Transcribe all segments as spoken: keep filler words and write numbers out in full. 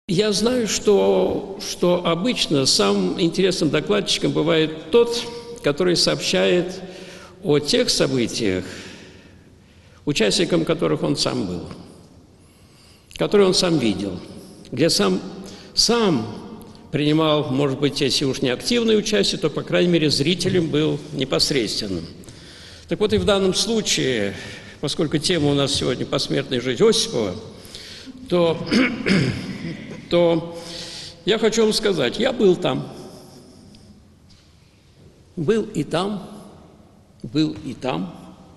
Я знаю, что, что обычно самым интересным докладчиком бывает тот, который сообщает о тех событиях, участником которых он сам был, которые он сам видел, где сам, сам принимал, может быть, если уж не активное участие, то, по крайней мере, зрителем был непосредственным. Так вот и в данном случае, поскольку тема у нас сегодня «Посмертная жизнь Осипова», то, то я хочу вам сказать, я был там, был и там, был и там.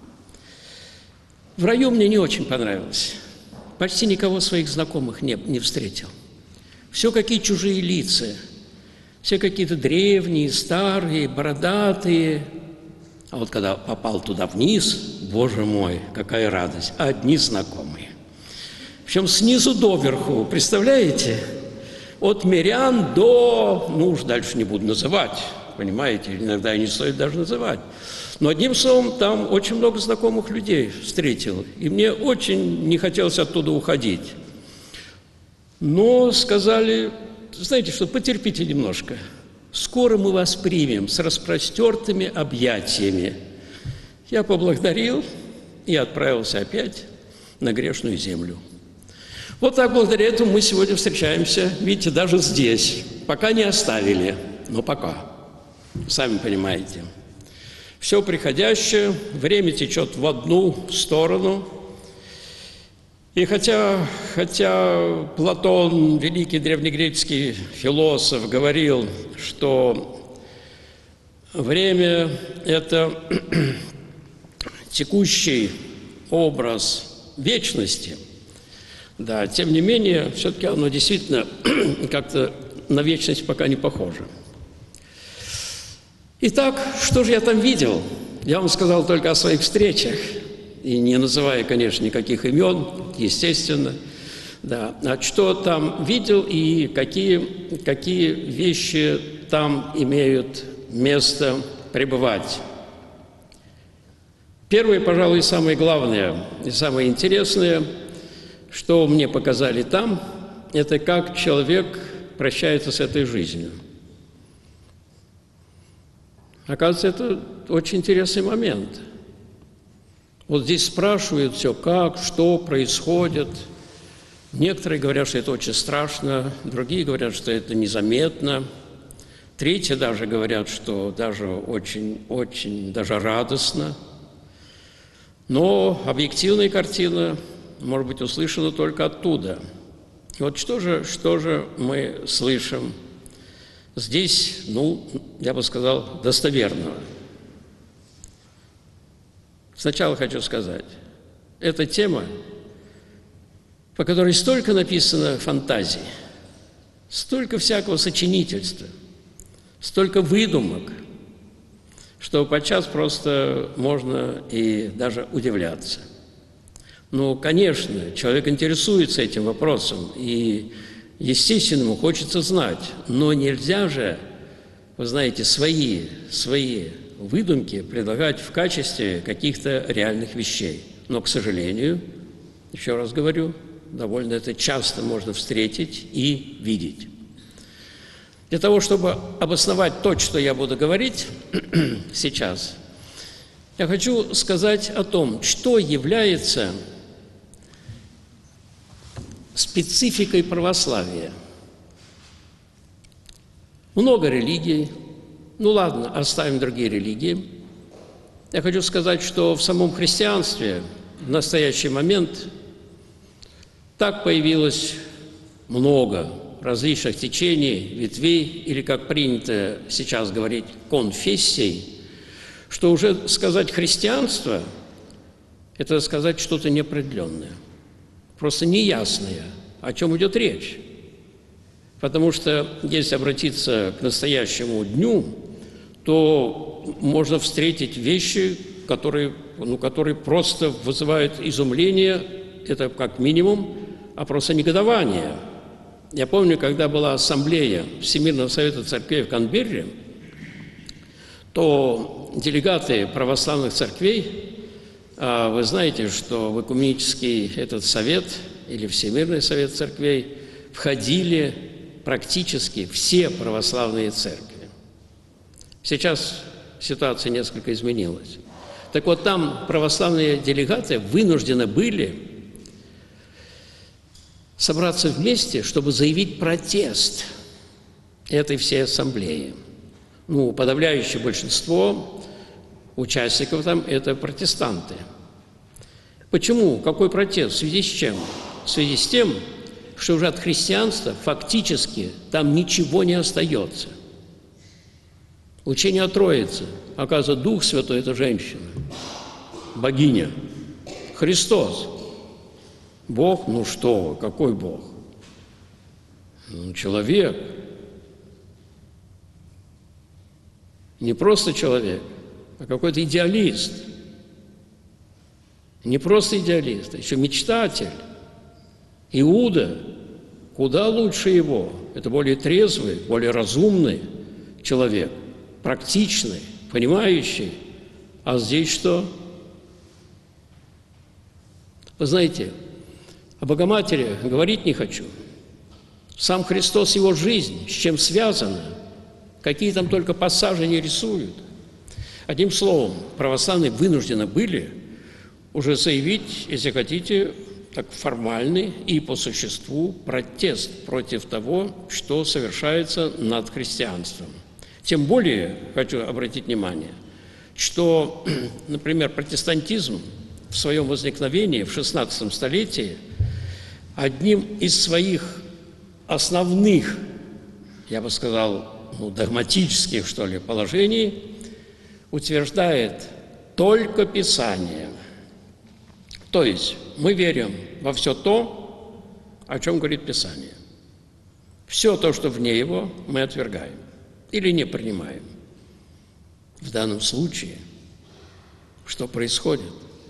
В раю мне не очень понравилось. Почти никого своих знакомых не, не встретил. Все какие чужие лица, все какие-то древние, старые, бородатые. А вот когда попал туда вниз, боже мой, какая радость, одни знакомые. Причем снизу доверху, представляете? От мирян до, ну уж дальше не буду называть, понимаете, иногда и не стоит даже называть. Но одним словом, там очень много знакомых людей встретил, и мне очень не хотелось оттуда уходить. Но сказали, знаете что, потерпите немножко, скоро мы вас примем с распростертыми объятиями. Я поблагодарил и отправился опять на грешную землю. Вот так, благодаря этому мы сегодня встречаемся, видите, даже здесь. Пока не оставили, но пока, сами понимаете. Все приходящее, время течет в одну сторону. И хотя, хотя Платон, великий древнегреческий философ, говорил, что время – это текущий образ вечности, да, тем не менее, все-таки оно действительно как-то на вечность пока не похоже. Итак, что же я там видел? Я вам сказал только о своих встречах, и не называя, конечно, никаких имен, естественно, да. А что там видел и какие, какие вещи там имеют место пребывать? Первое, пожалуй, самое главное и самое интересное, что мне показали там, это как человек прощается с этой жизнью. Оказывается, это очень интересный момент. Вот здесь спрашивают все, как, что происходит. Некоторые говорят, что это очень страшно, другие говорят, что это незаметно. Третьи даже говорят, что даже очень-очень даже радостно. Но объективная картина может быть услышана только оттуда. И вот что же, что же мы слышим здесь, ну, я бы сказал, достоверного. Сначала хочу сказать, эта тема, по которой столько написано фантазий, столько всякого сочинительства, столько выдумок, что подчас просто можно и даже удивляться. Ну, конечно, человек интересуется этим вопросом, и, естественно, ему хочется знать, но нельзя же, вы знаете, свои, свои выдумки предлагать в качестве каких-то реальных вещей. Но, к сожалению, еще раз говорю, довольно это часто можно встретить и видеть. Для того, чтобы обосновать то, что я буду говорить сейчас, я хочу сказать о том, что является спецификой православия. Много религий. Ну ладно, оставим другие религии. Я хочу сказать, что в самом христианстве в настоящий момент так появилось много различных течений, ветвей, или, как принято сейчас говорить, конфессий, что уже сказать христианство – это сказать что-то неопределенное, просто неясное, о чем идет речь. Потому что, если обратиться к настоящему дню, то можно встретить вещи, которые, ну, которые просто вызывают изумление, это как минимум, а просто негодование. Я помню, когда была ассамблея Всемирного совета церквей в Канберре, то делегаты православных церквей, вы знаете, что в экуменический этот совет или Всемирный совет церквей входили практически все православные церкви. Сейчас ситуация несколько изменилась. Так вот, там православные делегаты вынуждены были собраться вместе, чтобы заявить протест этой всей ассамблеи. Ну, подавляющее большинство участников там – это протестанты. Почему? Какой протест? В связи с чем? В связи с тем, что уже от христианства фактически там ничего не остается. Учение о Троице. Оказывается, Дух Святой – это женщина, богиня. Христос. Бог? Ну что вы, какой Бог? Ну, человек. Не просто человек, а какой-то идеалист. Не просто идеалист, а еще мечтатель. Иуда, куда лучше его? Это более трезвый, более разумный человек, практичный, понимающий. А здесь что? Вы знаете, о Богоматери говорить не хочу. Сам Христос, его жизнь, с чем связана, какие там только пассажи не рисуют. Одним словом, православные вынуждены были уже заявить, если хотите, так формальный и по существу протест против того, что совершается над христианством. Тем более, хочу обратить внимание, что, например, протестантизм в своем возникновении в шестнадцатом столетии одним из своих основных, я бы сказал, ну, догматических, что ли, положений утверждает только Писание. То есть мы верим во все то, о чем говорит Писание. Все то, что вне его, мы отвергаем или не принимаем. В данном случае что происходит?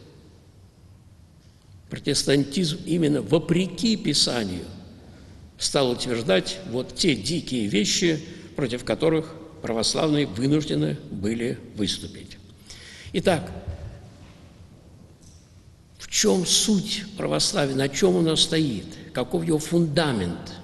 Протестантизм именно вопреки Писанию стал утверждать вот те дикие вещи, против которых православные вынуждены были выступить. Итак, в чем суть православия, на чем оно стоит, каков его фундамент?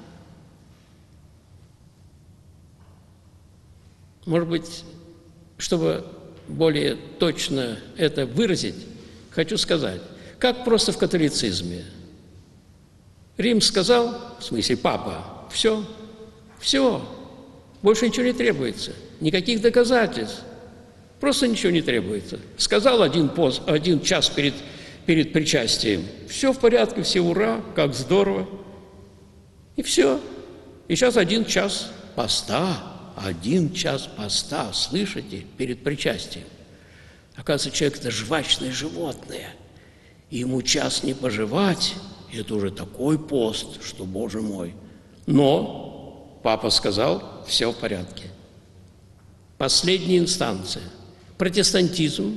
Может быть, чтобы более точно это выразить, хочу сказать, как просто в католицизме. Рим сказал, в смысле папа, все, все, больше ничего не требуется, никаких доказательств, просто ничего не требуется. Сказал один, пост, один час перед, перед причастием, все в порядке, все ура, как здорово, и все. И сейчас один час поста, один час поста, слышите, перед причастием. Оказывается, человек – это жвачное животное, и ему час не пожевать – это уже такой пост, что, Боже мой. Но папа сказал, все в порядке. Последняя инстанция. Протестантизм.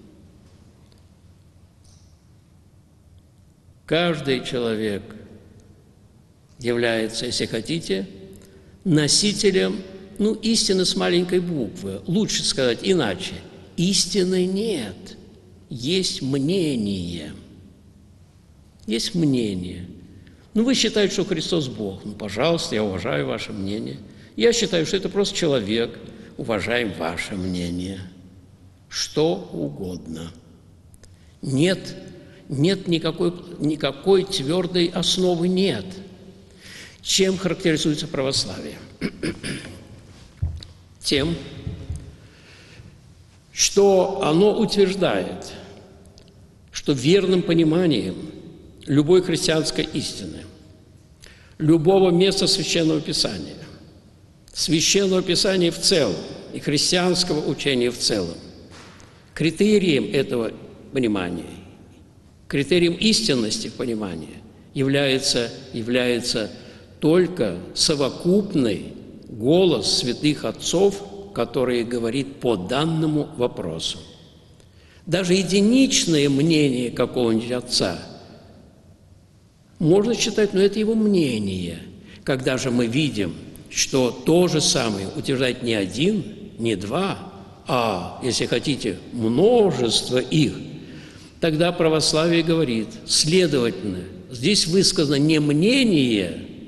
Каждый человек является, если хотите, носителем, ну, истины с маленькой буквы. Лучше сказать иначе. Истины нет. Есть мнение. Есть мнение. Ну, вы считаете, что Христос Бог. Ну, пожалуйста, я уважаю ваше мнение. Я считаю, что это просто человек. Уважаем ваше мнение. Что угодно. Нет, нет никакой, никакой твердой основы нет. Чем характеризуется православие? Тем, что оно утверждает, что верным пониманием любой христианской истины, любого места Священного Писания, Священного Писания в целом и христианского учения в целом, критерием этого понимания, критерием истинности понимания является, является только совокупный голос святых отцов, который говорит по данному вопросу. Даже единичное мнение какого-нибудь отца можно считать, но это его мнение. Когда же мы видим, что то же самое утверждает не один, не два, а, если хотите, множество их, тогда православие говорит, следовательно, здесь высказано не мнение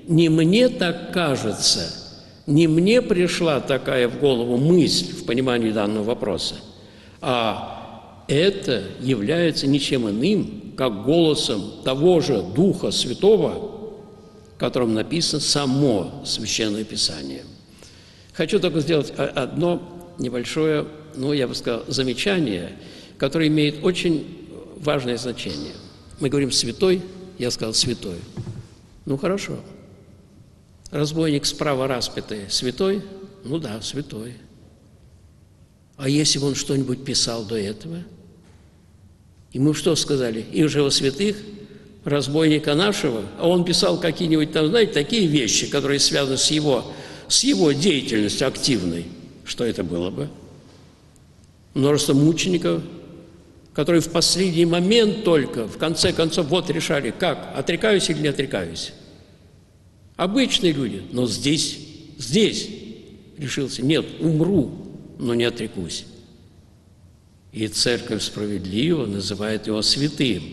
не мне так кажется, не мне пришла такая в голову мысль в понимании данного вопроса, а это является ничем иным, как голосом того же Духа Святого, в котором написано само Священное Писание. Хочу только сделать одно небольшое, ну, я бы сказал, замечание, которое имеет очень важное значение. Мы говорим «святой», я сказал «святой». Ну, хорошо. Разбойник справа распятый святой? Ну да, святой. А если бы он что-нибудь писал до этого? И мы что сказали? И уже во святых разбойника нашего, а он писал какие-нибудь там, знаете, такие вещи, которые связаны с его, с его деятельностью активной. Что это было бы? Множество мучеников, которые в последний момент только, в конце концов, вот решали, как, отрекаюсь или не отрекаюсь. Обычные люди, но здесь, здесь решился, нет, умру, но не отрекусь. И Церковь справедливо называет его святым.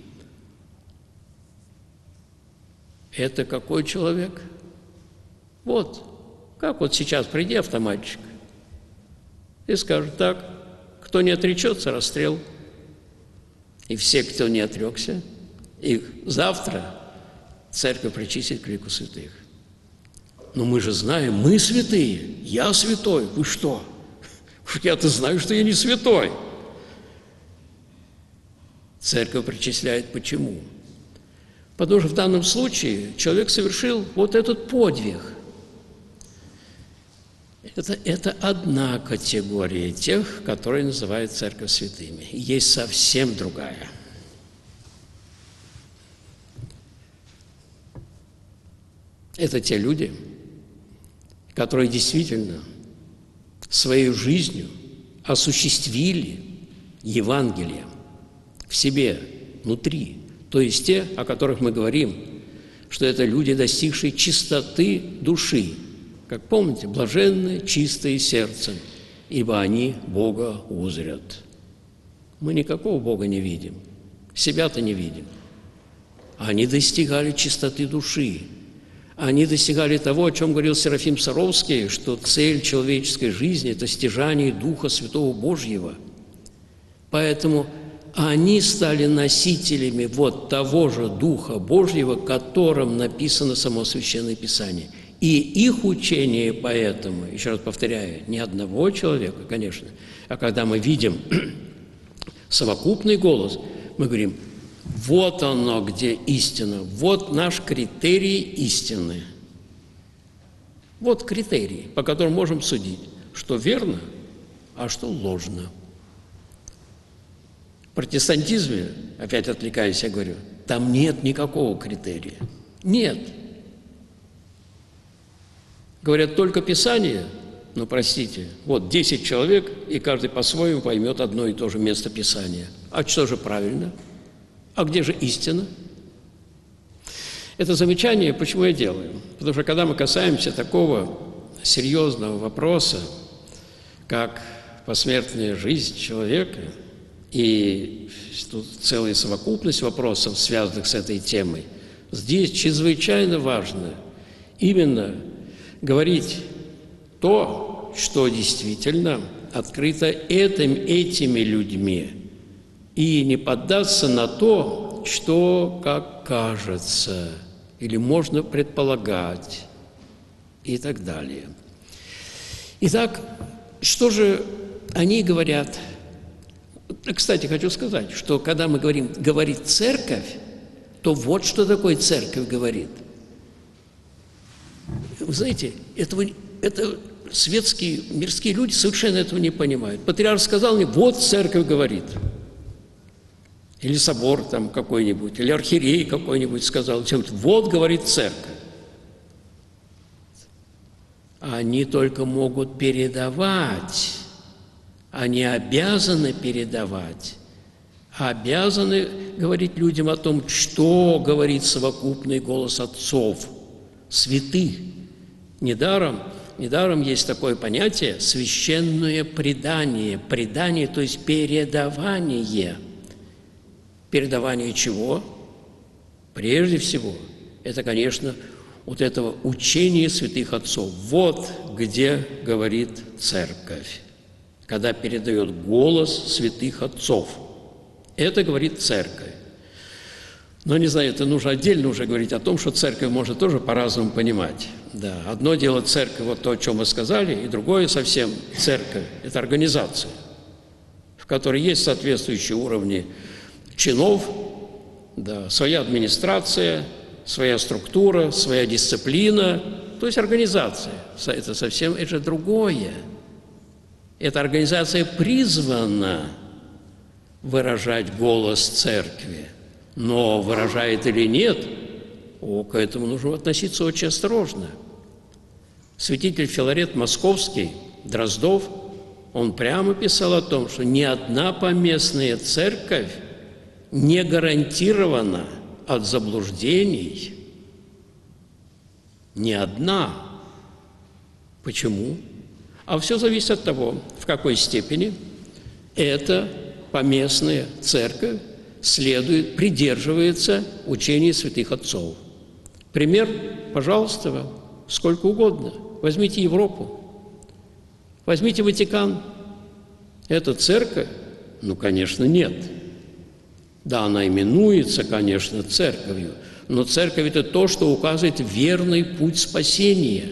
Это какой человек? Вот, как вот сейчас приди, автоматчик, и скажет так, кто не отречется, расстрел. И все, кто не отрекся, их завтра Церковь причислит к лику святых. Но мы же знаем, мы святые, я святой. Вы что? Я-то знаю, что я не святой. Церковь причисляет почему? Потому что в данном случае человек совершил вот этот подвиг. Это, это одна категория тех, которые называют Церковь святыми. Есть совсем другая. Это те люди, которые действительно своей жизнью осуществили Евангелие в себе, внутри. То есть те, о которых мы говорим, что это люди, достигшие чистоты души. Как помните, блаженны чистые сердцем, ибо они Бога узрят. Мы никакого Бога не видим, себя-то не видим. Они достигали чистоты души. Они достигали того, о чем говорил Серафим Саровский, что цель человеческой жизни – это стяжание Духа Святого Божьего. Поэтому они стали носителями вот того же Духа Божьего, которым написано само Священное Писание. И их учение поэтому, еще раз повторяю, не одного человека, конечно, а когда мы видим совокупный голос, мы говорим, вот оно, где истина, вот наш критерий истины. Вот критерий, по которым можем судить, что верно, а что ложно. В протестантизме, опять отвлекаюсь, я говорю, там нет никакого критерия. Нет. Говорят, только Писание, ну, простите, вот десять человек, и каждый по-своему поймет одно и то же место Писания. А что же правильно? А где же истина? Это замечание почему я делаю? Потому что когда мы касаемся такого серьезного вопроса, как посмертная жизнь человека, и тут целая совокупность вопросов, связанных с этой темой, здесь чрезвычайно важно именно говорить то, что действительно открыто этим, этими людьми, и не поддаться на то, что как кажется, или можно предполагать, и так далее. Итак, что же они говорят? Кстати, хочу сказать, что когда мы говорим «говорит церковь», то вот что такое церковь говорит. Вы знаете, этого, это светские, мирские люди совершенно этого не понимают. Патриарх сказал мне, вот церковь говорит. Или собор там какой-нибудь, или архиерей какой-нибудь сказал, вот говорит церковь. Они только могут передавать, они обязаны передавать, обязаны говорить людям о том, что говорит совокупный голос отцов, святых. Недаром, недаром есть такое понятие священное предание. Предание, то есть передавание. Передавание чего? Прежде всего, это, конечно, вот этого учения святых отцов. Вот где говорит Церковь, когда передает голос святых отцов. Это говорит Церковь. Но, не знаю, это нужно отдельно уже говорить о том, что Церковь может тоже по-разному понимать. Да, одно дело Церковь, вот то, о чем мы сказали, и другое совсем Церковь – это организация, в которой есть соответствующие уровни чинов, да, своя администрация, своя структура, своя дисциплина, то есть организация. Это совсем это другое. Эта организация призвана выражать голос Церкви, но выражает или нет, о, к этому нужно относиться очень осторожно. Святитель Филарет Московский, Дроздов, он прямо писал о том, что ни одна поместная церковь не гарантирована от заблуждений. Ни одна. Почему? А все зависит от того, в какой степени эта поместная церковь следует, придерживается учения святых отцов. Пример, пожалуйста, сколько угодно. Возьмите Европу, возьмите Ватикан. Это церковь? Ну, конечно, нет. Да, она именуется, конечно, церковью, но церковь – это то, что указывает верный путь спасения.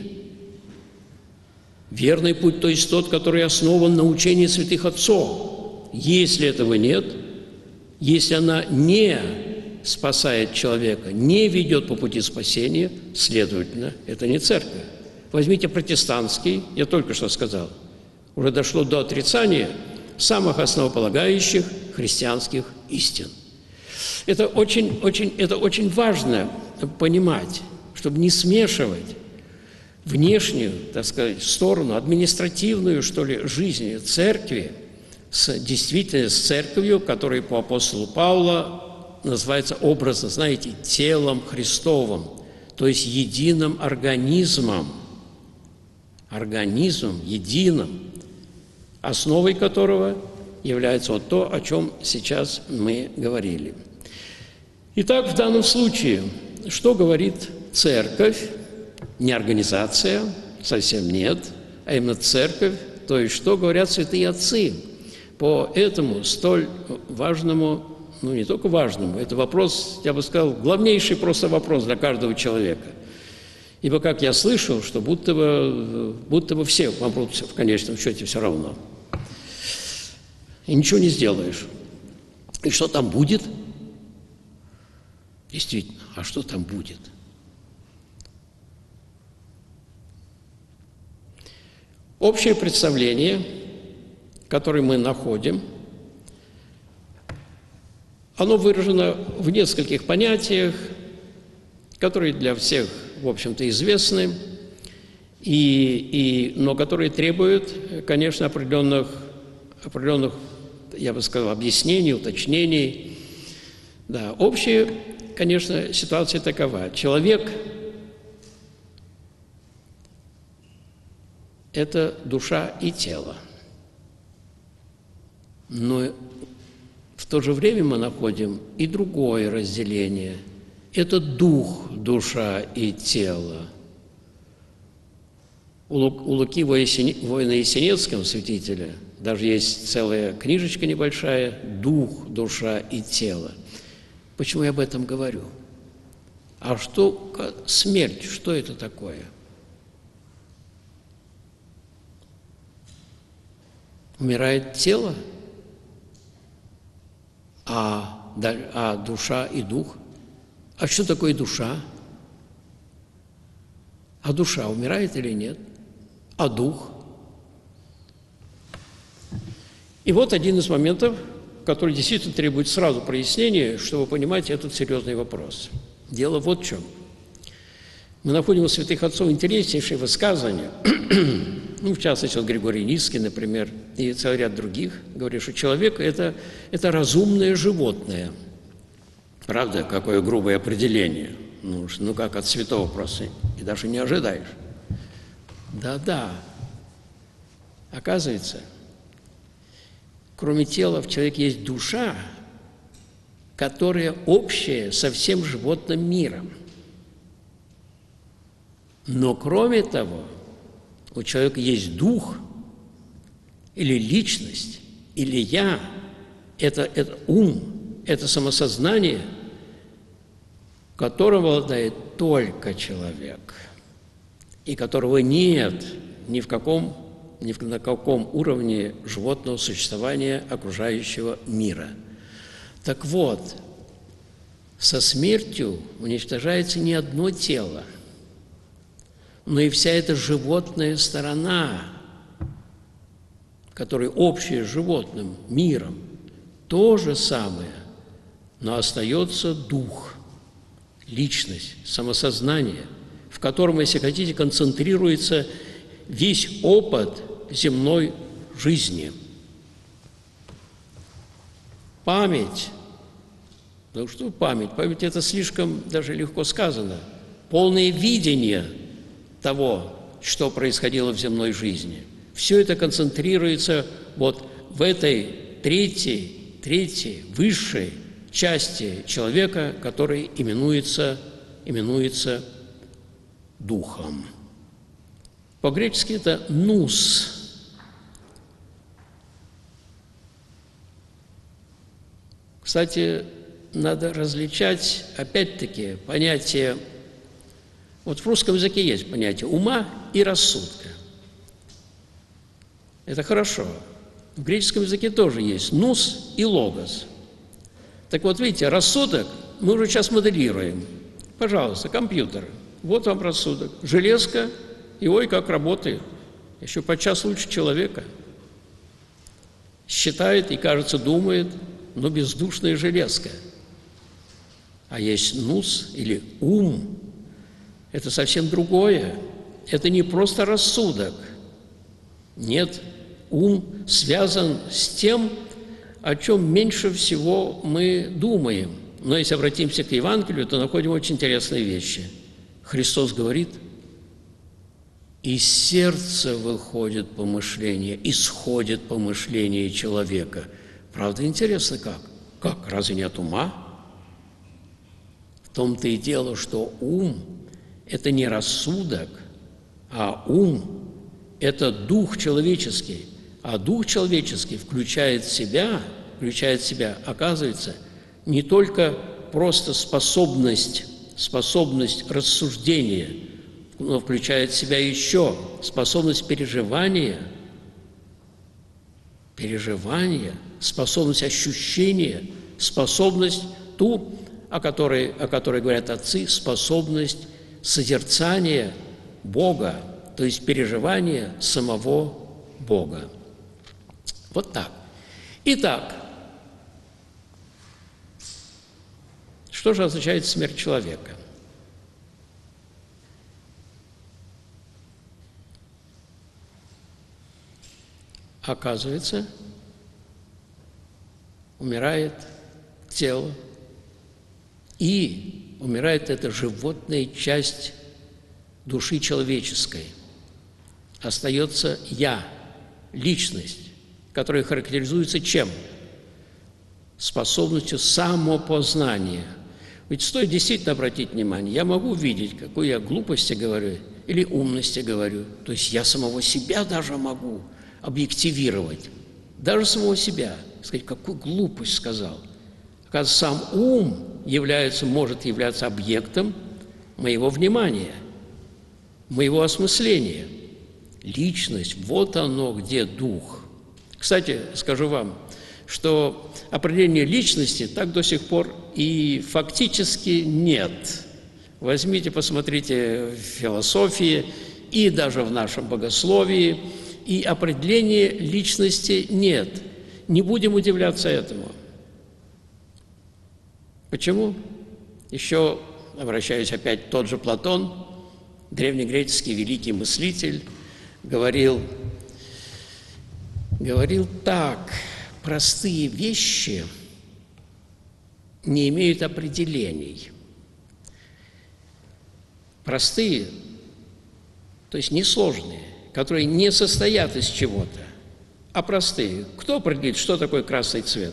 Верный путь, то есть тот, который основан на учении святых отцов. Если этого нет, если она не спасает человека, не ведет по пути спасения, следовательно, это не церковь. Возьмите протестантский, я только что сказал, уже дошло до отрицания самых основополагающих христианских истин. Это очень, очень, это очень важно понимать, чтобы не смешивать внешнюю, так сказать, сторону, административную, что ли, жизни церкви с, действительно с церковью, которая по апостолу Павла называется образно, знаете, телом Христовым, то есть единым организмом, организмом единым, основой которого является вот то, о чем сейчас мы говорили. Итак, в данном случае, что говорит церковь? Не организация, совсем нет, а именно церковь, то есть что говорят святые отцы по этому столь важному, ну не только важному, это вопрос, я бы сказал, главнейший просто вопрос для каждого человека. Ибо, как я слышал, что будто бы, будто бы все помрут в конечном счете все равно. И ничего не сделаешь. И что там будет? Действительно, а что там будет? Общее представление, которое мы находим, оно выражено в нескольких понятиях, которые для всех, в общем-то, известны, и, и, но которые требуют, конечно, определенных, определенных, я бы сказал, объяснений, уточнений. Да, общая, конечно, ситуация такова. Человек – это душа и тело. Но в то же время мы находим и другое разделение. Это дух, душа и тело. У Луки Воина Есенинского, святителя, даже есть целая книжечка небольшая «Дух, душа и тело». Почему я об этом говорю? А что смерть, что это такое? Умирает тело, а, а душа и дух? А что такое душа? А душа умирает или нет? А дух? И вот один из моментов, который действительно требует сразу прояснения, чтобы понимать этот серьезный вопрос. Дело вот в чем. Мы находим у святых отцов интереснейшие высказывания, ну, в частности, вот Григорий Низкий, например, и целый ряд других, говорят, что человек это, – это разумное животное. Правда, какое грубое определение. Ну, ну как от святого просто, и даже не ожидаешь. Да-да. Оказывается, кроме тела в человеке есть душа, которая общая со всем животным миром. Но кроме того, у человека есть дух или личность, или «я», это, это ум, это самосознание, которым обладает только человек, и которого нет ни в каком, ни в на каком уровне животного существования окружающего мира. Так вот, со смертью уничтожается не одно тело, но и вся эта животная сторона, которая общая с животным миром, то же самое, но остается дух, личность, самосознание, в котором, если хотите, концентрируется весь опыт земной жизни. Память, ну что память? Память – это слишком даже легко сказано. Полное видение того, что происходило в земной жизни. Все это концентрируется вот в этой третьей, третьей, высшей части человека, который именуется, именуется духом. По-гречески это «нус». Кстати, надо различать, опять-таки, понятие, вот в русском языке есть понятие ума и рассудка. Это хорошо. В греческом языке тоже есть нус и логос. Так вот, видите, рассудок мы уже сейчас моделируем. Пожалуйста, компьютер. Вот вам рассудок. Железка, и ой, как работает. Еще подчас лучше человека. Считает и, кажется, думает, но бездушная железка. А есть нус или ум. Это совсем другое. Это не просто рассудок. Нет, ум связан с тем, о чем меньше всего мы думаем. Но если обратимся к Евангелию, то находим очень интересные вещи. Христос говорит: из сердца выходит помышление, исходит помышление человека. Правда, интересно как? Как? Разве нет ума? В том-то и дело, что ум – это не рассудок, а ум – это дух человеческий. А дух человеческий включает в себя, включает в себя, оказывается, не только просто способность, способность рассуждения, но включает в себя еще способность переживания, переживания, способность ощущения, способность ту, о которой, о которой говорят отцы, способность созерцания Бога, то есть переживания самого Бога. Вот так. Итак, что же означает смерть человека? Оказывается, умирает тело, и умирает эта животная часть души человеческой. Остается «я», личность, которая характеризуется чем? Способностью самопознания. Ведь стоит действительно обратить внимание, я могу видеть, какую я глупости говорю или умности говорю. То есть я самого себя даже могу объективировать, даже самого себя, сказать, какую глупость сказал. Оказывается, сам ум является, может являться объектом моего внимания, моего осмысления. Личность, вот оно, где дух. Кстати, скажу вам, что определения личности так до сих пор и фактически нет. Возьмите, посмотрите в философии и даже в нашем богословии, и определения личности нет. Не будем удивляться этому. Почему? Еще, обращаюсь опять, тот же Платон, древнегреческий великий мыслитель, говорил, говорил так: простые вещи не имеют определений. Простые, то есть несложные, которые не состоят из чего-то, а простые. Кто определит, что такое красный цвет?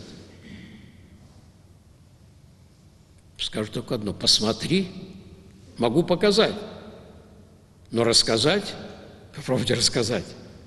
Скажу только одно: посмотри, могу показать. Но рассказать, попробуйте рассказать.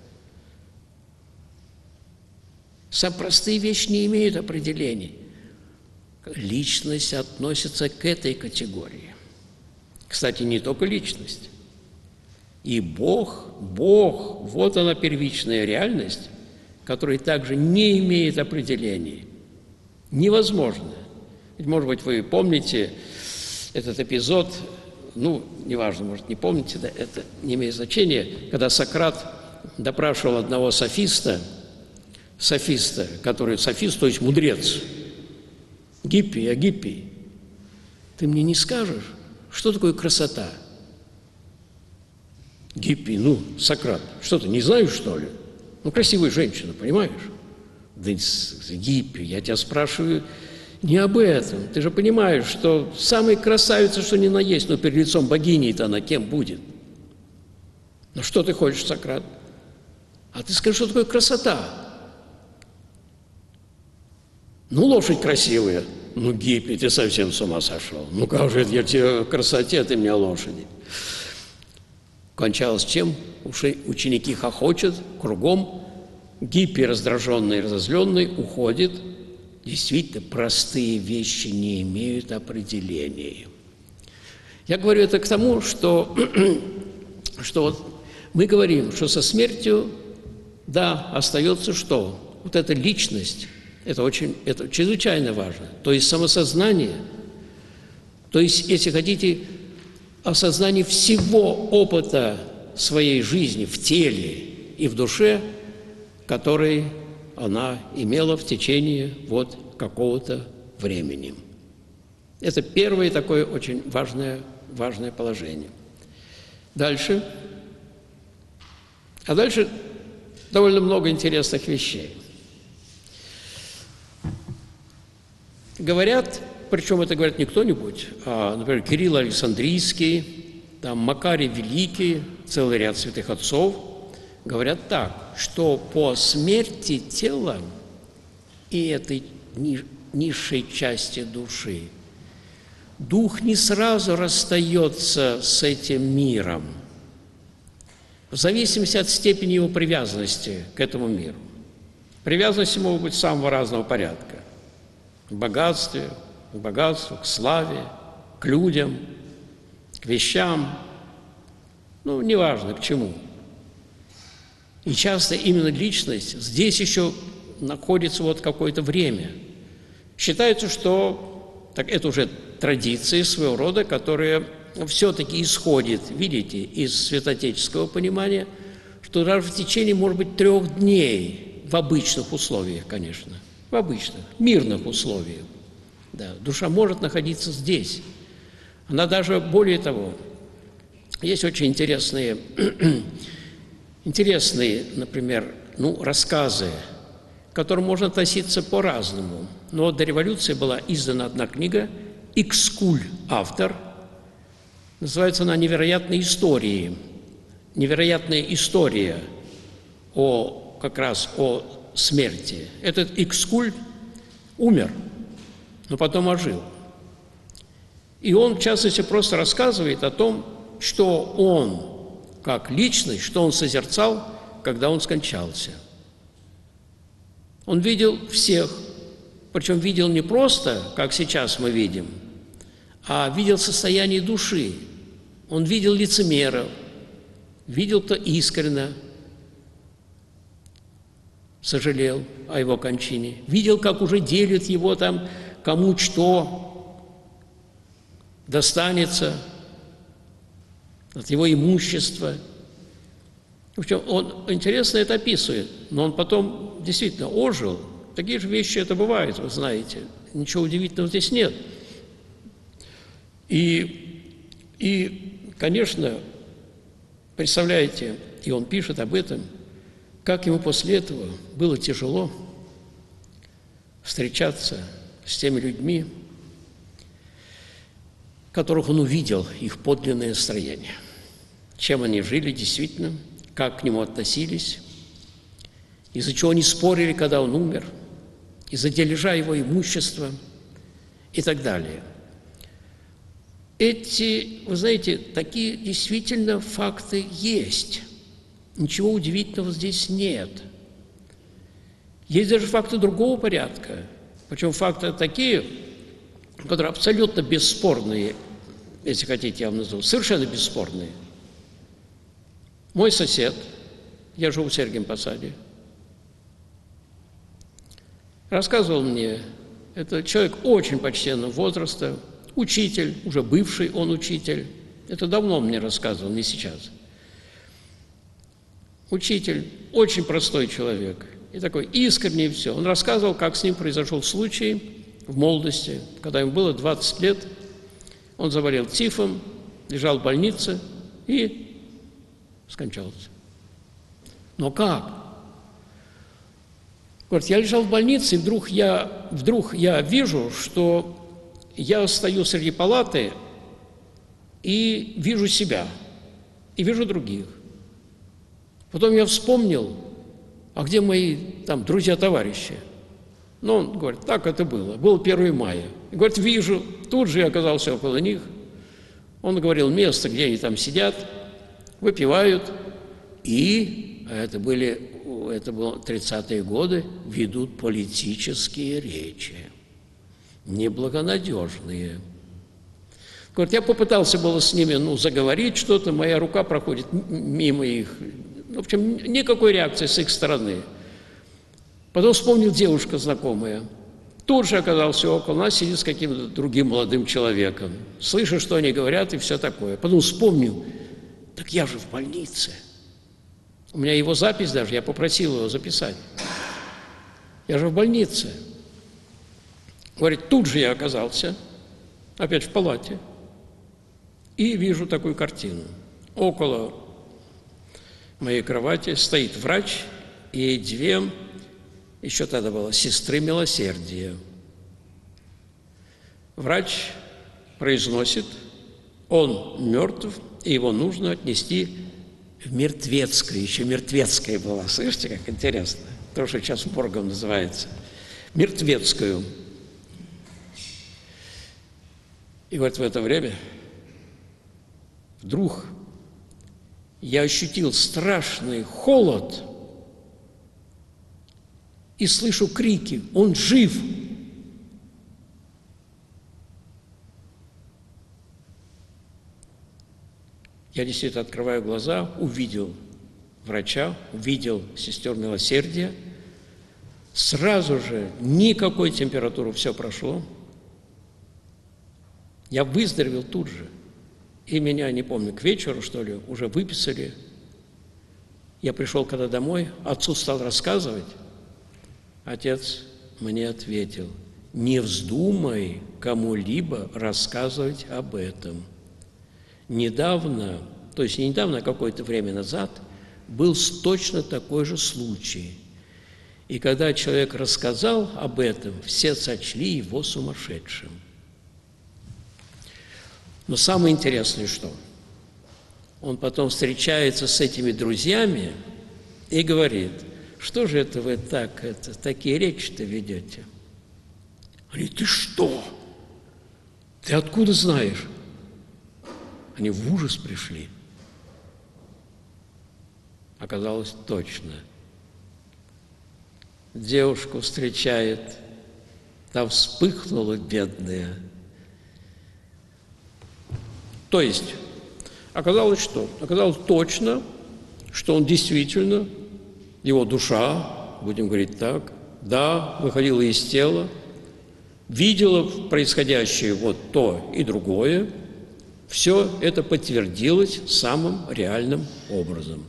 Самые простые вещи не имеют определений. Личность относится к этой категории. Кстати, не только личность. И Бог, Бог, вот она первичная реальность, которая также не имеет определений. Невозможно. Ведь, может быть, вы помните этот эпизод, ну, неважно, может, не помните, да, это не имеет значения, когда Сократ допрашивал одного софиста, софиста, который софист, то есть мудрец, Гиппий, а Гиппий, ты мне не скажешь, что такое красота? Гиппий, ну, Сократ, что ты, не знаешь, что ли? Ну, красивая женщина, понимаешь? Да, Гиппий, я тебя спрашиваю не об этом. Ты же понимаешь, что самая красавица, что ни на есть, но перед лицом богини-то она кем будет? Ну, что ты хочешь, Сократ? А ты скажи, что такое красота? Ну, лошадь красивая. Ну, Гиппий, ты совсем с ума сошел. Ну, как же это я тебе о красоте, ты мне о лошади. Кончалось чем? Ученики хохочут кругом. Гиппий, раздраженный и разозленный, уходит. Действительно, простые вещи не имеют определения. Я говорю это к тому, что, что вот мы говорим, что со смертью, да, остается что? Вот эта личность, это очень, это чрезвычайно важно. То есть самосознание, то есть, если хотите, осознание всего опыта своей жизни в теле и в душе, который она имела в течение вот какого-то времени. Это первое такое очень важное, важное положение. Dальше. А дальше довольно много интересных вещей. Говорят, причем это говорят не кто-нибудь, а, например, Кирилл Александрийский, там Макарий Великий, целый ряд святых отцов, говорят так, что по смерти тела и этой низшей части души дух не сразу расстается с этим миром, в зависимости от степени его привязанности к этому миру. Привязанности могут быть самого разного порядка. К богатству, к богатству, к славе, к людям, к вещам, ну, неважно, к чему. И часто именно личность здесь еще находится вот какое-то время. Считается, что так, это уже традиции своего рода, которые все-таки исходят, видите, из святоотеческого понимания, что даже в течение, может быть, трех дней, в обычных условиях, конечно, в обычных, мирных условиях, да, душа может находиться здесь. Она даже, более того, есть очень интересные, интересные, например, ну, рассказы, к которым можно относиться по-разному. Но до революции была издана одна книга, Икскуль, автор, называется она «Невероятные истории». Невероятная история о, как раз о смерти. Этот Икскуль умер, но потом ожил. И он, в частности, просто рассказывает о том, что он, как личность, что он созерцал, когда он скончался. Он видел всех, причем видел не просто, как сейчас мы видим, а видел состояние души. Он видел лицемеров, видел, кто искренне сожалел о его кончине, видел, как уже делят его там, кому что достанется от его имущества. В общем, он интересно это описывает, но он потом действительно ожил. Такие же вещи это бывают, вы знаете. Ничего удивительного здесь нет. И, и, конечно, представляете, и он пишет об этом, как ему после этого было тяжело встречаться с теми людьми, которых он увидел, их подлинное строение, чем они жили действительно, как к нему относились, из-за чего они спорили, когда он умер, из-за дележа его имущества и так далее. Эти, вы знаете, такие действительно факты есть. Ничего удивительного здесь нет. Есть даже факты другого порядка. Причем факты такие, которые абсолютно бесспорные, если хотите, я вам назову, совершенно бесспорные. Мой сосед, я живу в Сергиевом Посаде, рассказывал мне, это человек очень почтенного возраста, учитель, уже бывший он учитель, это давно он мне рассказывал, не сейчас. Учитель, очень простой человек, и такой искренний и все. Он рассказывал, как с ним произошел случай в молодости, когда ему было двадцать лет, он заболел тифом, лежал в больнице и скончался. Но как? Говорит, я лежал в больнице, и вдруг я, вдруг я вижу, что я стою среди палаты и вижу себя, и вижу других. Потом я вспомнил, а где мои там друзья-товарищи? Ну, он говорит, так это было, было первое мая. И говорит, вижу, тут же я оказался около них. Он говорил место, где они там сидят, выпивают, и, а это были, это было тридцатые годы, ведут политические речи, неблагонадежные. Говорит, я попытался было с ними, ну, заговорить что-то, моя рука проходит мимо их. В общем, никакой реакции с их стороны. Потом вспомнил девушка знакомая. Тут же оказался около нас, сидит с каким-то другим молодым человеком. Слышу, что они говорят, и все такое. Потом вспомнил, так я же в больнице. У меня его запись даже, я попросил его записать. Я же в больнице. Говорит, тут же я оказался, опять в палате, и вижу такую картину. Около моей кровати стоит врач и две, еще тогда было, сестры милосердия. Врач произносит, он мертв, и его нужно отнести в мертвецкое. Еще мертвецкая была, слышите, как интересно? То, что сейчас моргом называется. Мертвецкую. И вот в это время вдруг я ощутил страшный холод и слышу крики, он жив. Я действительно открываю глаза, увидел врача, увидел сестер милосердия. Сразу же никакой температуры, все прошло. Я выздоровел тут же. И меня, не помню, к вечеру, что ли, уже выписали. Я пришел когда домой, отцу стал рассказывать. Отец мне ответил, не вздумай кому-либо рассказывать об этом. Недавно, то есть не недавно, а какое-то время назад, был точно такой же случай. И когда человек рассказал об этом, все сочли его сумасшедшим. Но самое интересное, что он потом встречается с этими друзьями и говорит, что же это вы так, это, такие речи-то ведете? Они, ты что? Ты откуда знаешь? Они в ужас пришли. Оказалось точно. Девушку встречает, там вспыхнула бедная. То есть, оказалось что? Оказалось точно, что он действительно, его душа, будем говорить так, да, выходила из тела, видела происходящее вот то и другое, все это подтвердилось самым реальным образом.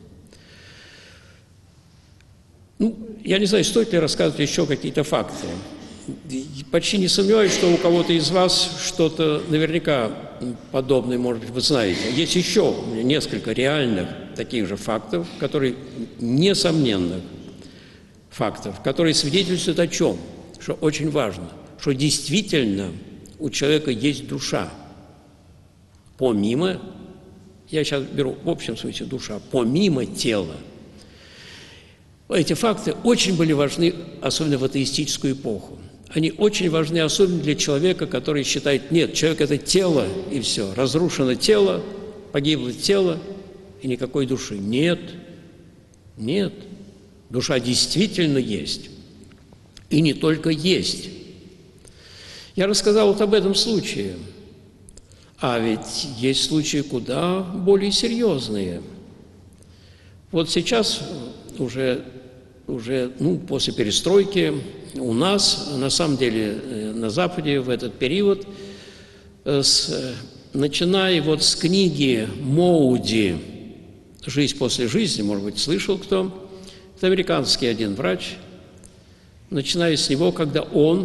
Ну, я не знаю, стоит ли рассказывать еще какие-то факты. Почти не сомневаюсь, что у кого-то из вас что-то наверняка подобное, может быть, вы знаете. Есть еще несколько реальных таких же фактов, которые, несомненных фактов, которые свидетельствуют о чем? Что очень важно, что действительно у человека есть душа. Помимо, я сейчас беру в общем смысле душа, помимо тела. Эти факты очень были важны, особенно в атеистическую эпоху. они очень важны, особенно для человека, который считает, нет, человек – это тело, и все, разрушено тело, погибло тело, и никакой души. Нет, нет, душа действительно есть, и не только есть. Я рассказал вот об этом случае, а ведь есть случаи куда более серьезные. Вот сейчас уже, уже ну, после перестройки у нас, на самом деле, на Западе в этот период, с, начиная вот с книги Моуди «Жизнь после жизни», может быть, слышал кто, это американский один врач, начиная с него, когда он,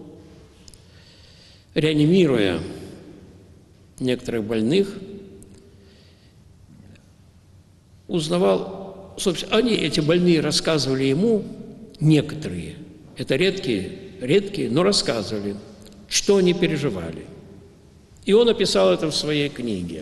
реанимируя некоторых больных, узнавал, собственно, они, эти больные, рассказывали ему, некоторые, это редкие, редкие, но рассказывали, что они переживали. И он описал это в своей книге.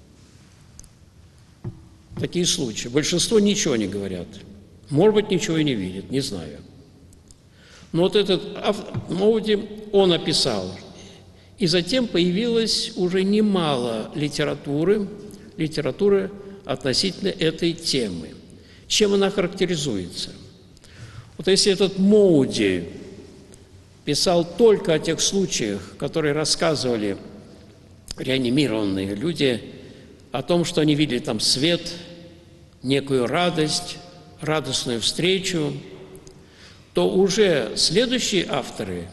Такие случаи. Большинство ничего не говорят. Может быть, ничего и не видят, не знаю. Но вот этот Моуди, он описал. И затем появилось уже немало литературы, литературы относительно этой темы. Чем она характеризуется? Вот если этот Моуди писал только о тех случаях, которые рассказывали реанимированные люди, о том, что они видели там свет, некую радость, радостную встречу, то уже следующие авторы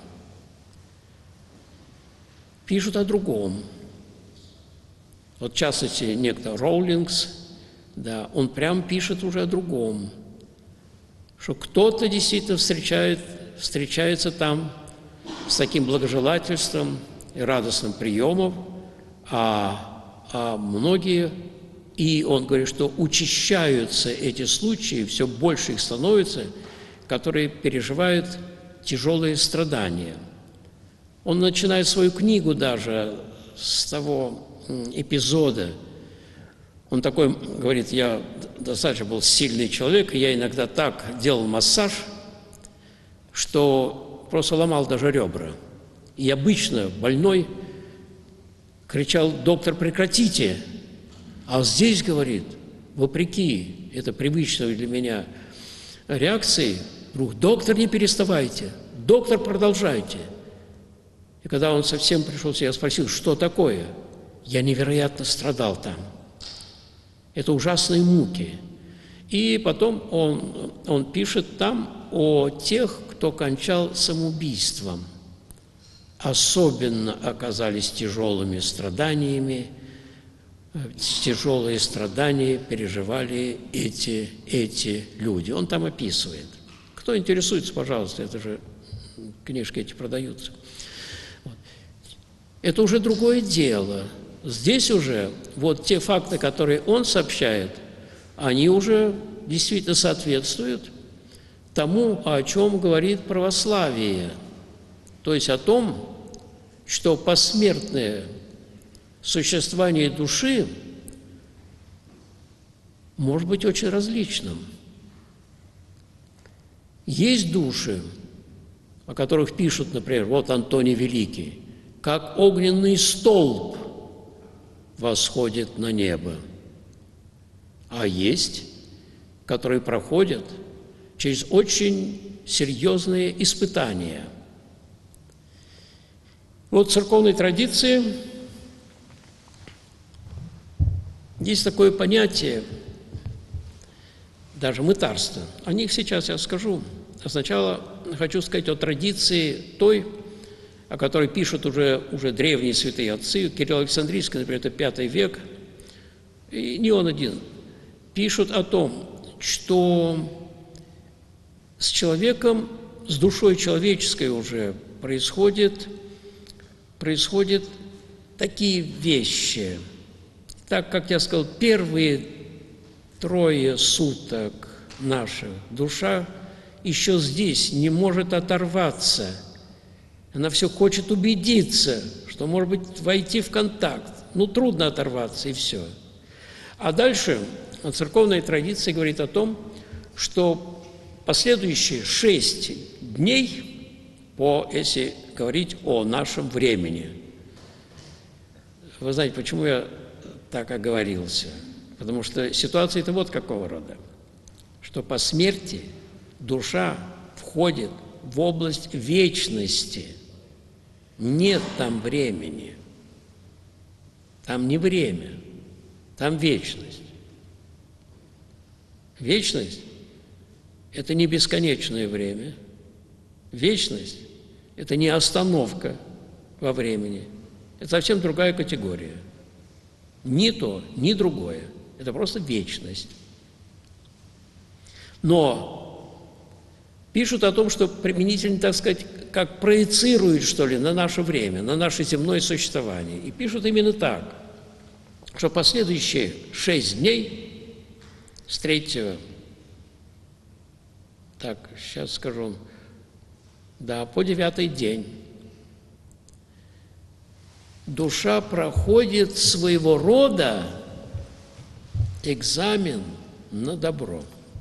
пишут о другом. Вот в частности, некто Роулингс, да, он прям пишет уже о другом, что кто-то действительно встречает, встречается там с таким благожелательством и радостным приемом, а, а многие, и он говорит, что учащаются эти случаи, все больше их становится, которые переживают тяжелые страдания. Он начинает свою книгу даже с того эпизода. Он такой говорит, я достаточно был сильный человек, и я иногда так делал массаж, что просто ломал даже ребра. И обычно больной кричал, доктор, прекратите. А здесь, говорит, вопреки это привычной для меня реакции, вдруг, доктор, не переставайте, доктор, продолжайте. И когда он совсем пришел, я спросил, что такое? Я невероятно страдал там. Это ужасные муки. И потом он, он пишет там о тех, кто кончал самоубийством. Особенно оказались тяжелыми страданиями, тяжелые страдания переживали эти, эти люди. Он там описывает. Кто интересуется, пожалуйста, это же книжки эти продаются. Вот. Это уже другое дело. Здесь уже вот те факты, которые он сообщает, они уже действительно соответствуют тому, о чем говорит православие. То есть о том, что посмертное существование души может быть очень различным. Есть души, о которых пишут, например, вот Антоний Великий, как огненный столб восходит на небо. А есть, которые проходят через очень серьезные испытания. Вот в церковной традиции есть такое понятие, даже мытарство. О них сейчас я скажу. А сначала хочу сказать о традиции той, о которой пишут уже, уже древние святые отцы. Кирилл Александрийский, например, это пятый век, и не он один. Пишут о том, что с человеком, с душой человеческой уже происходит, происходят такие вещи. Так, как я сказал, первые трое суток наша душа еще здесь не может оторваться. Она все хочет убедиться, что, может быть, войти в контакт. Ну, трудно оторваться, и все. А дальше церковная традиция говорит о том, что последующие шесть дней по, если говорить о нашем времени. Вы знаете, почему я так оговорился? Потому что ситуация-то вот какого рода, что по смерти душа входит в область вечности. Нет там времени. Там не время, там вечность. Вечность – это не бесконечное время. Вечность – это не остановка во времени. Это совсем другая категория. Ни то, ни другое. Это просто вечность. Но пишут о том, что применительно, так сказать, как проецируют, что ли, на наше время, на наше земное существование. И пишут именно так, что последующие шесть дней с третьего, так, сейчас скажу, да, по девятый день душа проходит своего рода экзамен на добро.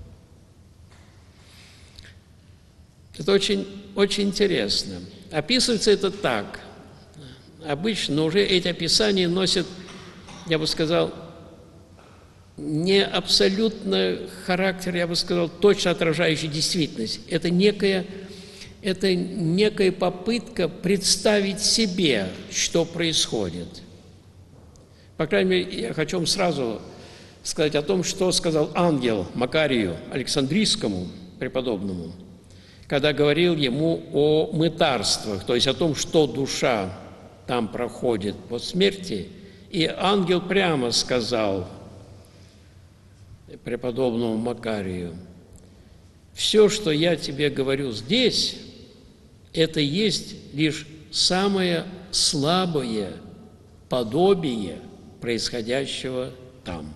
Это очень, очень интересно. Описывается это так. Обычно уже эти описания носят, я бы сказал, не абсолютно характер, я бы сказал, точно отражающий действительность. Это некая, это некая попытка представить себе, что происходит. По крайней мере, я хочу вам сразу сказать о том, что сказал ангел Макарию Александрийскому преподобному, когда говорил ему о мытарствах, то есть о том, что душа там проходит по смерти. И ангел прямо сказал преподобному Макарию: все, что я тебе говорю здесь, это есть лишь самое слабое подобие происходящего там.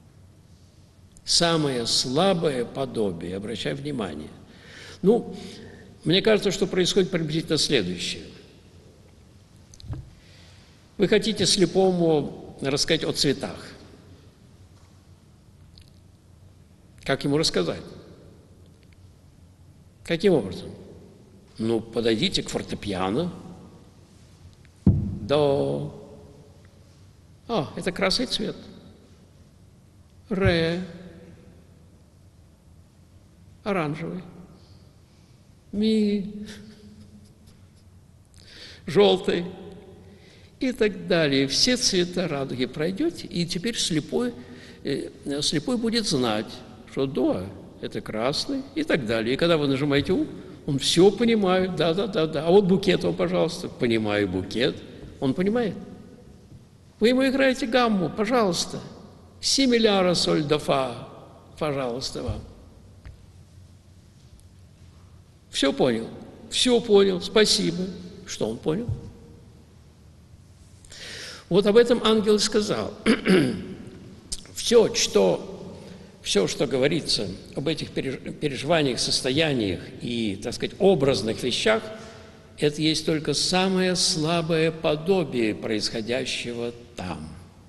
Самое слабое подобие, обращай внимание. Ну, мне кажется, что происходит приблизительно следующее. Вы хотите слепому рассказать о цветах. Как ему рассказать? Каким образом? Ну, подойдите к фортепиано. До. А, это красный цвет. Ре. Оранжевый. Ми. Желтый. И так далее. Все цвета радуги пройдете, и теперь слепой, э, слепой будет знать, что до – это красный, и так далее. И когда вы нажимаете «У», он все понимает, да-да-да-да. А вот букет вам, пожалуйста. Понимаю букет. Он понимает. Вы ему играете гамму, пожалуйста. Си миляра соль до фа, пожалуйста, вам. Все понял? Все понял, спасибо. Что он понял? Вот об этом ангел сказал. Все, что, все, что говорится об этих переживаниях, состояниях и, так сказать, образных вещах, это есть только самое слабое подобие происходящего там.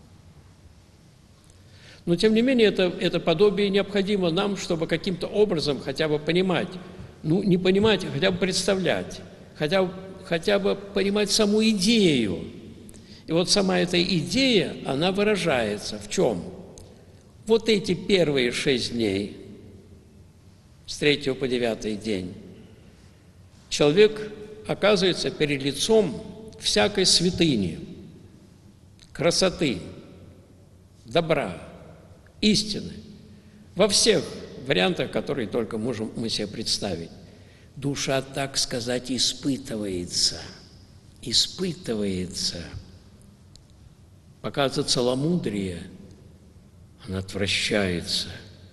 Но, тем не менее, это, это подобие необходимо нам, чтобы каким-то образом хотя бы понимать, ну, не понимать, а хотя бы представлять, хотя, хотя бы понимать саму идею. И вот сама эта идея, она выражается в чем? Вот эти первые шесть дней, с третьего по девятый день, человек оказывается перед лицом всякой святыни, красоты, добра, истины, во всех вариантах, которые только можем мы себе представить. Душа, так сказать, испытывается, испытывается. Показывается целомудрие, она отвращается.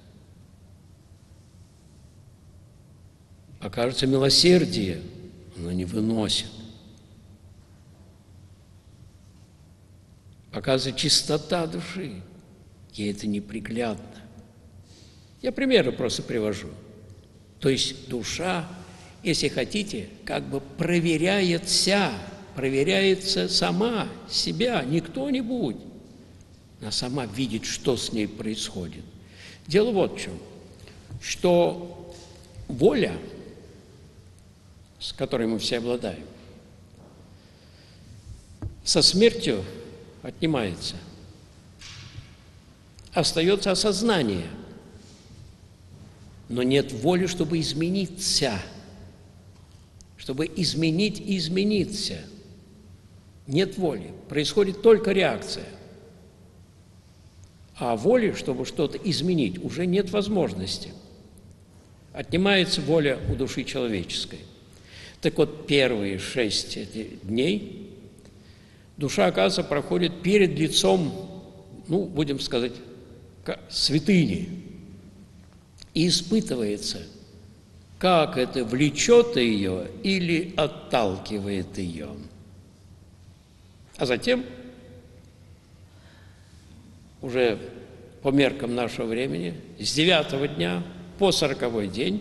Покажется милосердие, она не выносит. Показывается чистота души, ей это неприглядно. Я примеры просто привожу. То есть душа, если хотите, как бы проверяется, проверяется сама себя, не кто-нибудь. Она сама видит, что с ней происходит. Дело вот в чем, что воля, с которой мы все обладаем, со смертью отнимается. Остается осознание, но нет воли, чтобы измениться, чтобы изменить и измениться. Нет воли, происходит только реакция. А воли, чтобы что-то изменить, уже нет возможности. Отнимается воля у души человеческой. Так вот, первые шесть дней душа, оказывается, проходит перед лицом, ну, будем сказать, святыни, и испытывается, как это влечет ее или отталкивает ее. А затем, уже по меркам нашего времени, с девятого дня по сороковой день,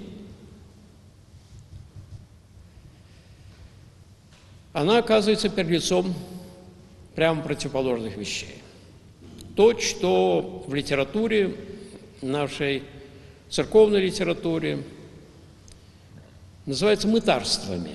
она оказывается перед лицом прямо противоположных вещей. То, что в литературе, нашей церковной литературе, называется мытарствами.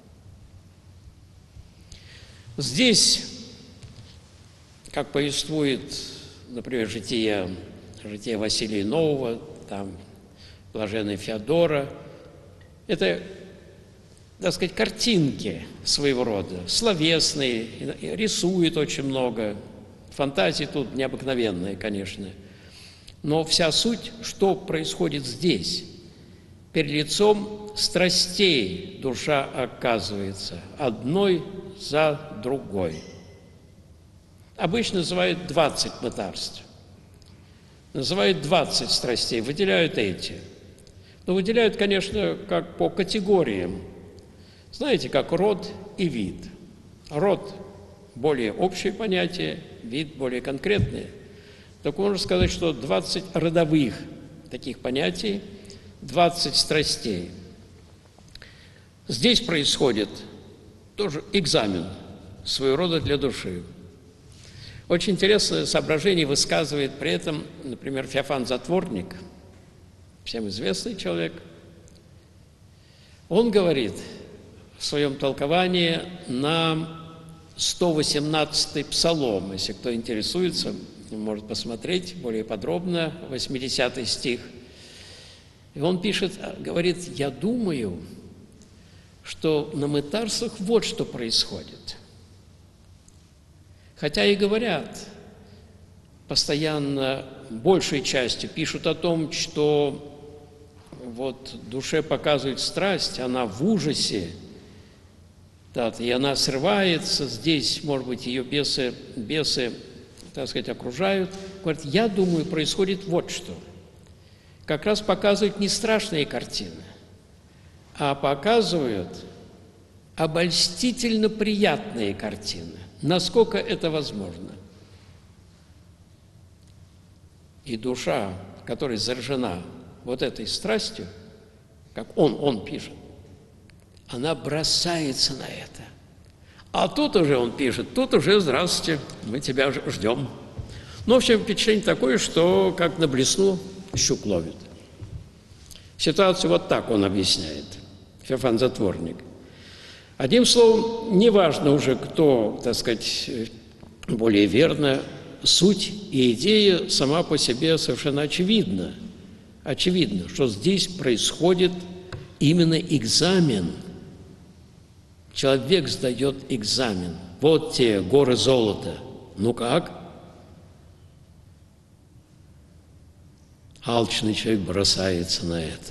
Здесь, как повествует, например, житие, житие Василия Нового, там, блаженной Феодора, это, так сказать, картинки своего рода, словесные, рисует очень много. Фантазии тут необыкновенные, конечно. Но вся суть, что происходит здесь. Перед лицом страстей душа оказывается одной за другой. Обычно называют двадцать мытарств. Называют двадцать страстей, выделяют эти. Но выделяют, конечно, как по категориям. Знаете, как род и вид. Род – более общее понятие, вид – более конкретное. Так можно сказать, что двадцать родовых таких понятий, двадцать страстей. Здесь происходит тоже экзамен своего рода для души. Очень интересное соображение высказывает при этом, например, Феофан Затворник, всем известный человек. Он говорит в своем толковании на сто восемнадцатый псалом, если кто интересуется, может посмотреть более подробно, восьмидесятый стих. И он пишет, говорит: «Я думаю, что на мытарствах вот что происходит. Хотя и говорят, постоянно, большей частью пишут о том, что вот душе показывает страсть, она в ужасе, да, и она срывается, здесь, может быть, ее бесы, бесы, так сказать, окружают. Говорят, я думаю, происходит вот что. Как раз показывают не страшные картины, а показывают обольстительно приятные картины. Насколько это возможно. И душа, которая заражена вот этой страстью, как он, он пишет, она бросается на это. А тут уже он пишет, тут уже здравствуйте, мы тебя ждем. Ну, в общем, впечатление такое, что как на блесну щук ловит. Ситуацию вот так он объясняет, Феофан Затворник. Одним словом, неважно уже, кто, так сказать, более верно, суть и идея сама по себе совершенно очевидна. Очевидно, что здесь происходит именно экзамен. Человек сдает экзамен. Вот те горы золота. Ну как? Алчный человек бросается на это.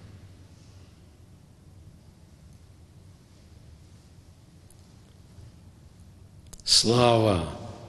Слава!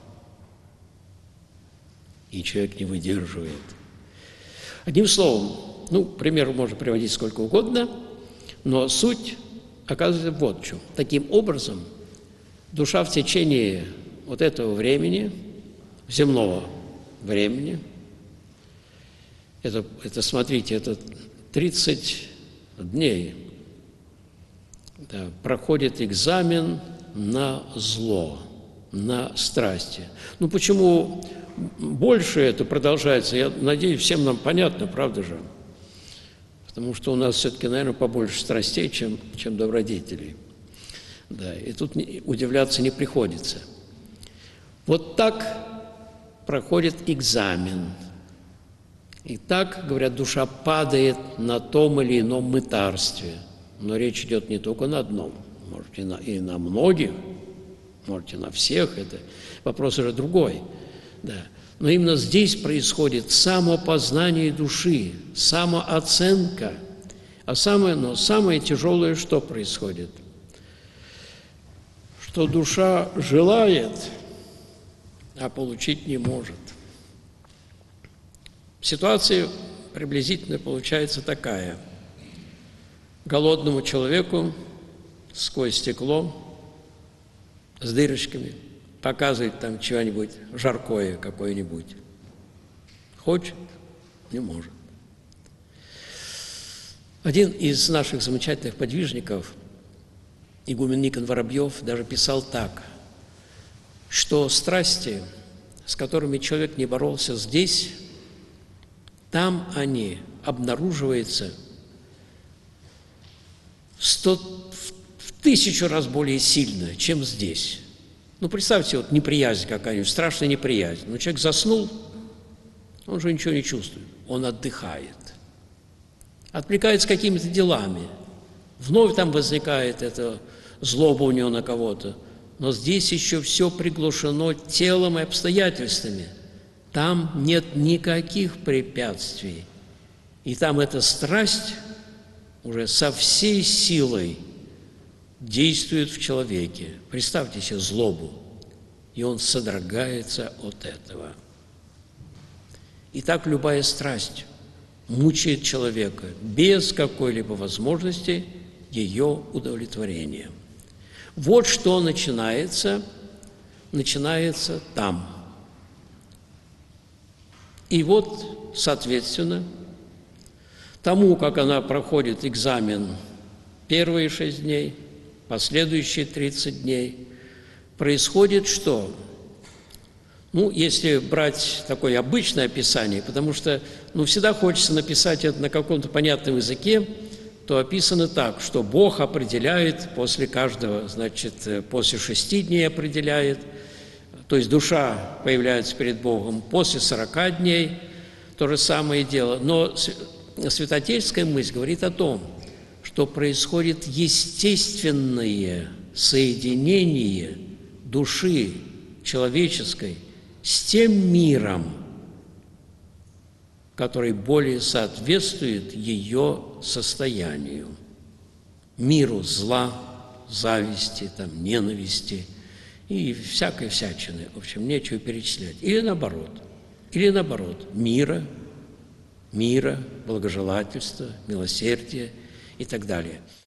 И человек не выдерживает. Одним словом, ну, пример можно приводить сколько угодно, но суть оказывается вот в чем. Таким образом, душа в течение вот этого времени, земного времени, это, это смотрите, это тридцать дней, да, проходит экзамен на зло, на страсти. Ну, почему больше это продолжается, я надеюсь, всем нам понятно, правда же? Потому что у нас все-таки, наверное, побольше страстей, чем, чем добродетелей. Да, и тут удивляться не приходится. Вот так проходит экзамен. И так, говорят, душа падает на том или ином мытарстве. Но речь идет не только на одном, может, и на, и на многих, может, и на всех. Это вопрос уже другой. Да. Но именно здесь происходит самопознание души, самооценка. А самое, но самое тяжелое, что происходит? Что душа желает, а получить не может. Ситуация приблизительно получается такая. Голодному человеку сквозь стекло с дырочками показывает там чего-нибудь жаркое какое-нибудь. Хочет, не может. Один из наших замечательных подвижников, игумен Никон Воробьев, даже писал так, что страсти, с которыми человек не боролся здесь, там они обнаруживаются в, сто, в тысячу раз более сильно, чем здесь. Ну, представьте, вот неприязнь какая-нибудь, страшная неприязнь. Но человек заснул, он же ничего не чувствует, он отдыхает, отвлекается какими-то делами. Вновь там возникает эта злоба у него на кого-то. Но здесь еще все приглушено телом и обстоятельствами. Там нет никаких препятствий. И там эта страсть уже со всей силой действует в человеке. Представьте себе злобу. И он содрогается от этого. И так любая страсть мучает человека без какой-либо возможности ее удовлетворения. Вот что начинается, начинается там. И вот, соответственно, тому, как она проходит экзамен первые шесть дней, последующие тридцать дней, происходит что? Ну, если брать такое обычное описание, потому что, ну, всегда хочется написать это на каком-то понятном языке, то описано так, что Бог определяет после каждого, значит, после шести дней определяет, то есть душа появляется перед Богом после сорока дней, то же самое дело. Но святоотеческая мысль говорит о том, что происходит естественное соединение души человеческой с тем миром, который более соответствует ее состоянию. Миру зла, зависти, там, ненависти и всякой всячины. В общем, нечего перечислять. Или наоборот. Или наоборот. Мира, мира, благожелательства, милосердия и так далее.